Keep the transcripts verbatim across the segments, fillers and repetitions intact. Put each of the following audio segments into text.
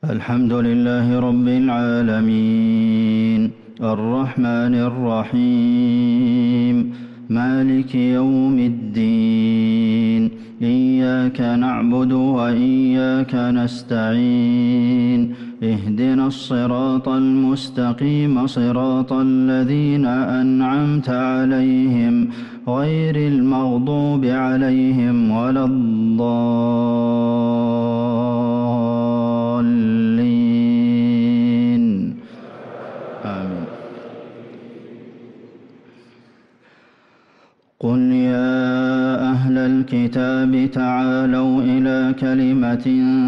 الحمد لله رب العالمين الرحمن الرحيم مالك يوم الدين إياك نعبد وإياك نستعين اهدنا الصراط المستقيم صراط الذين أنعمت عليهم غير المغضوب عليهم ولا الضالين آمين. قل يا أهل الكتاب تعالوا إلى كلمة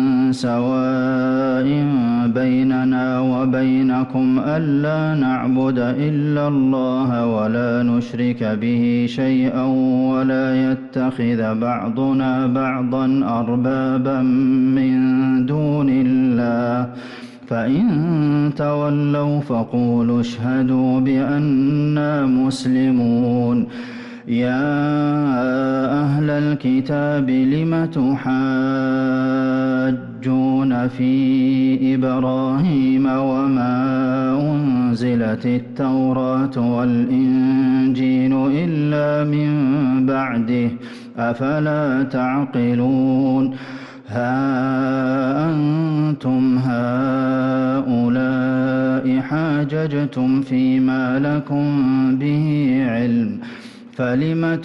سواء بيننا وبينكم ألا نعبد إلا الله ولا نشرك به شيئا ولا يتخذ بعضنا بعضا أربابا من دون الله فإن تولوا فقولوا اشهدوا بأننا مسلمون. يا أهل الكتاب لم تحاجون في إبراهيم وما أنزلت التوراة والإنجيل إلا من بعده أفلا تعقلون. ها أنتم هؤلاء حاججتم فيما لكم به علم فلم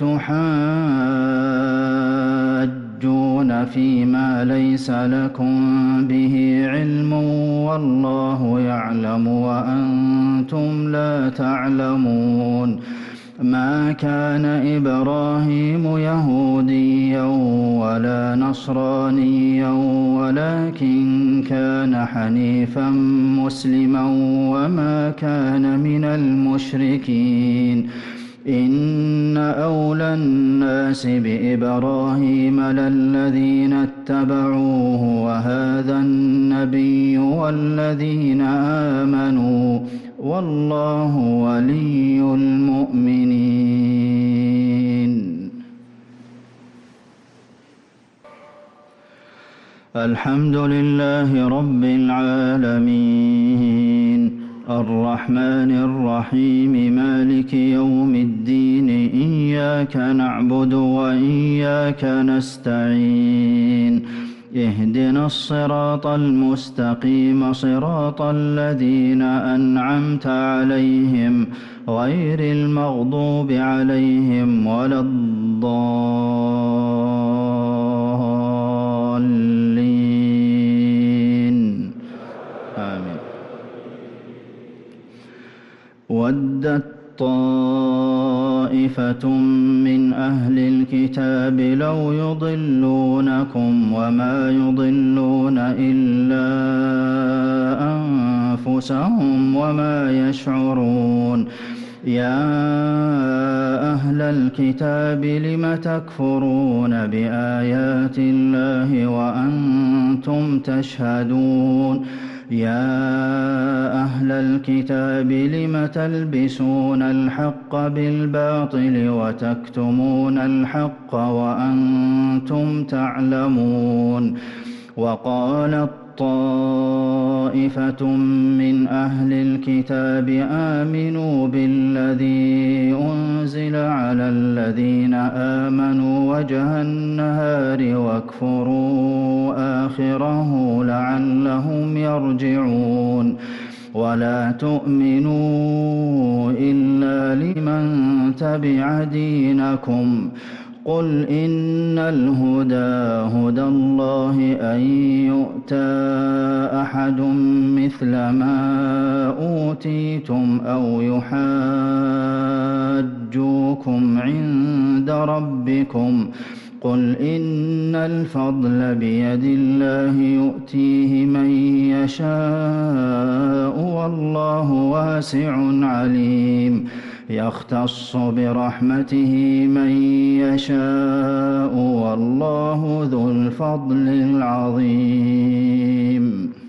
تحاجون فيما ليس لكم به علم والله يعلم وأنتم لا تعلمون. ما كان إبراهيم يهوديا ولا نصرانيا ولكن كان حنيفا مسلما وما كان من المشركين. إن أولى الناس بإبراهيم للذين اتبعوه وهذا النبي والذين آمنوا والله ولي المؤمنين. الحمد لله رب العالمين الرحمن الرحيم مالك يوم الدين إياك نعبد وإياك نستعين اهدنا الصراط المستقيم صراط الذين أنعمت عليهم غير المغضوب عليهم ولا الضالين آمين. ودت طائفة من أهل الكتاب لو يضلونكم وما يضلون إلا أنفسهم وما يشعرون. يا أهل الكتاب لم تكفرون بآيات الله وأنتم تشهدون. يا أهل الكتاب لم تلبسون الحق بالباطل وتكتمون الحق وأنتم تعلمون. وقالت طائفة من أهل الكتاب آمنوا بالذي أنزل على الذين آمنوا وجه النهار واكفروا آخره لعلهم يرجعون. ولا تؤمنوا إلا لمن تبع دينكم قل إن الهدى هدى الله أن يؤتى أحد مثل ما أوتيتم أو يحاجوكم عند ربكم قل إن الفضل بيد الله يؤتيه من يشاء والله واسع عليم. يختص برحمته من يشاء والله ذو الفضل العظيم.